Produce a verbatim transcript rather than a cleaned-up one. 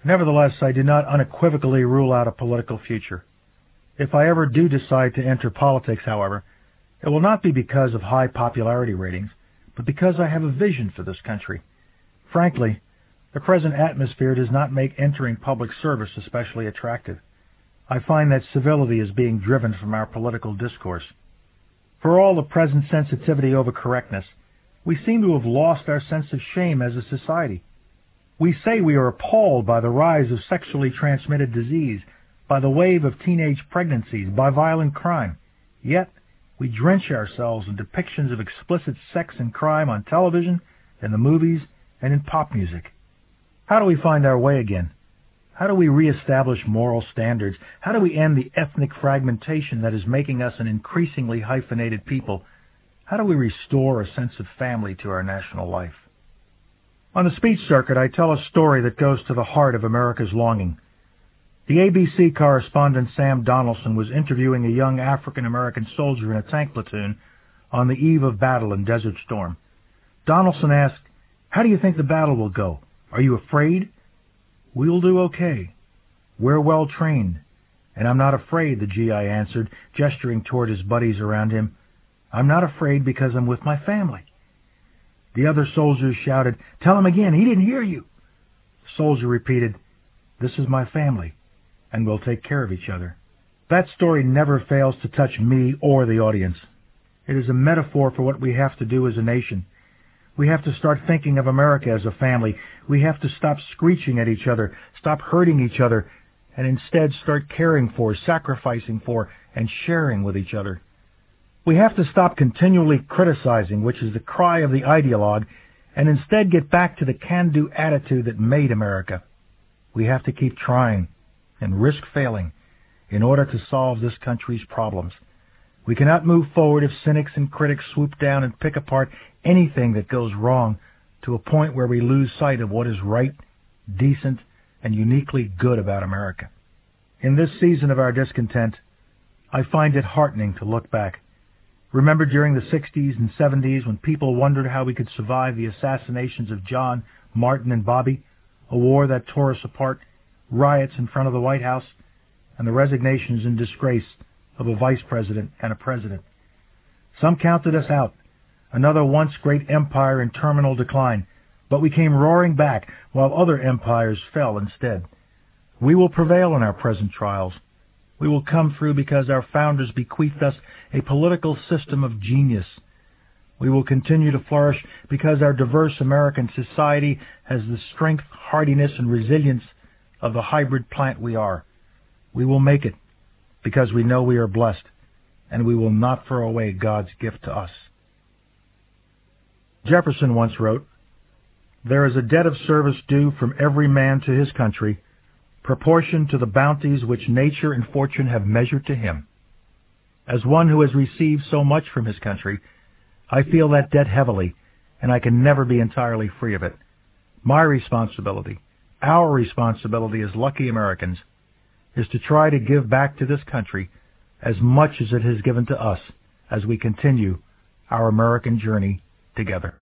Nevertheless, I do not unequivocally rule out a political future. If I ever do decide to enter politics, however, it will not be because of high popularity ratings, but because I have a vision for this country. Frankly, the present atmosphere does not make entering public service especially attractive. I find that civility is being driven from our political discourse. For all the present sensitivity over correctness, we seem to have lost our sense of shame as a society. We say we are appalled by the rise of sexually transmitted disease, by the wave of teenage pregnancies, by violent crime. Yet, we drench ourselves in depictions of explicit sex and crime on television, in the movies, and in pop music. How do we find our way again? How do we reestablish moral standards? How do we end the ethnic fragmentation that is making us an increasingly hyphenated people? How do we restore a sense of family to our national life? On the speech circuit, I tell a story that goes to the heart of America's longing. The A B C correspondent Sam Donaldson was interviewing a young African-American soldier in a tank platoon on the eve of battle in Desert Storm. Donaldson asked, "How do you think the battle will go? Are you afraid?" "We'll do okay. We're well trained. And I'm not afraid," the G I answered, gesturing toward his buddies around him. "I'm not afraid because I'm with my family." The other soldiers shouted, "Tell him again, he didn't hear you." The soldier repeated, "This is my family, and we'll take care of each other." That story never fails to touch me or the audience. It is a metaphor for what we have to do as a nation. We have to start thinking of America as a family. We have to stop screeching at each other, stop hurting each other, and instead start caring for, sacrificing for, and sharing with each other. We have to stop continually criticizing, which is the cry of the ideologue, and instead get back to the can-do attitude that made America. We have to keep trying and risk failing in order to solve this country's problems. We cannot move forward if cynics and critics swoop down and pick apart anything that goes wrong to a point where we lose sight of what is right, decent, and uniquely good about America. In this season of our discontent, I find it heartening to look back. Remember during the sixties and seventies when people wondered how we could survive the assassinations of John, Martin, and Bobby, a war that tore us apart, riots in front of the White House, and the resignations and disgrace of a vice president and a president. Some counted us out, another once great empire in terminal decline, but we came roaring back while other empires fell instead. We will prevail in our present trials. We will come through because our founders bequeathed us a political system of genius. We will continue to flourish because our diverse American society has the strength, hardiness, and resilience of the hybrid plant we are. We will make it because we know we are blessed, and we will not throw away God's gift to us. Jefferson once wrote, "There is a debt of service due from every man to his country, proportioned to the bounties which nature and fortune have measured to him. As one who has received so much from his country, I feel that debt heavily, and I can never be entirely free of it. My responsibility, our responsibility as lucky Americans, is to try to give back to this country as much as it has given to us as we continue our American journey together."